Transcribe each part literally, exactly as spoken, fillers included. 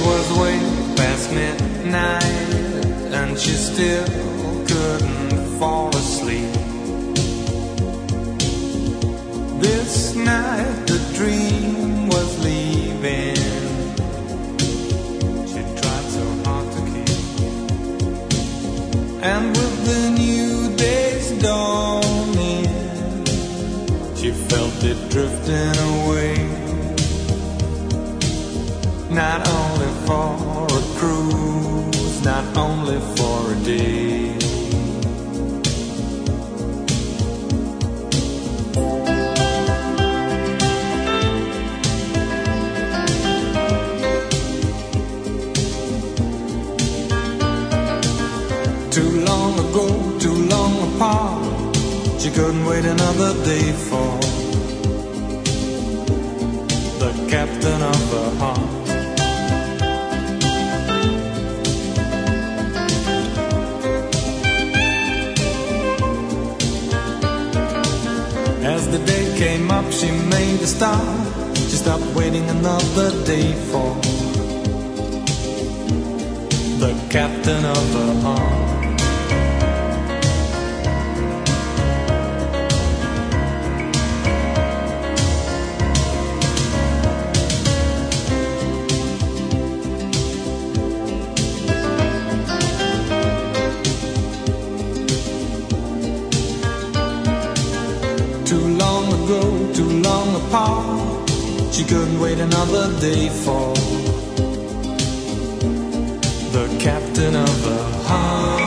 was way past midnight, and she still couldn't fall asleep. This night the dream was leaving. She tried so hard to keep. And with the new day's dawning, she felt it drifting away. Not only for a cruise, not only for a day. Too long ago, too long apart, she couldn't wait another day for the captain of her heart. As the day came up, she made a start. She stopped waiting another day for the captain of her heart. Too long ago, too long apart, she couldn't wait another day for the captain of her heart.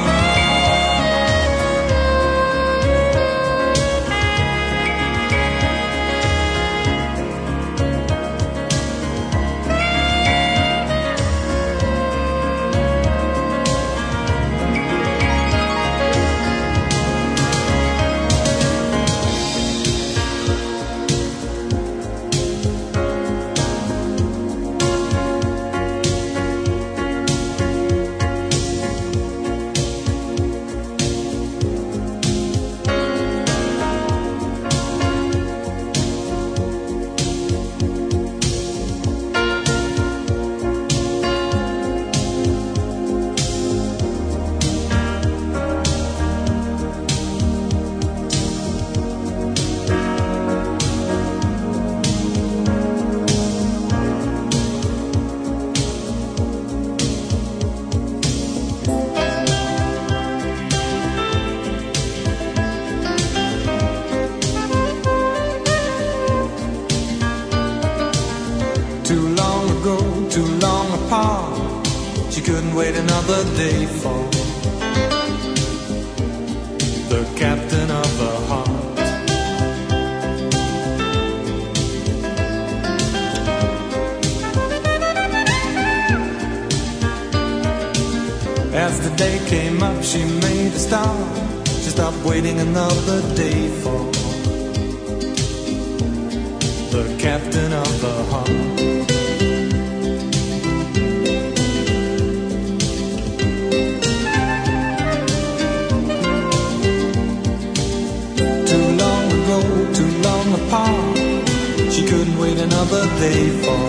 Too long ago, too long apart, she couldn't wait another day for the captain of her heart. As the day came up, she made a start. She stopped waiting another day for the captain of her heart. Too long ago, too long apart, she couldn't wait another day for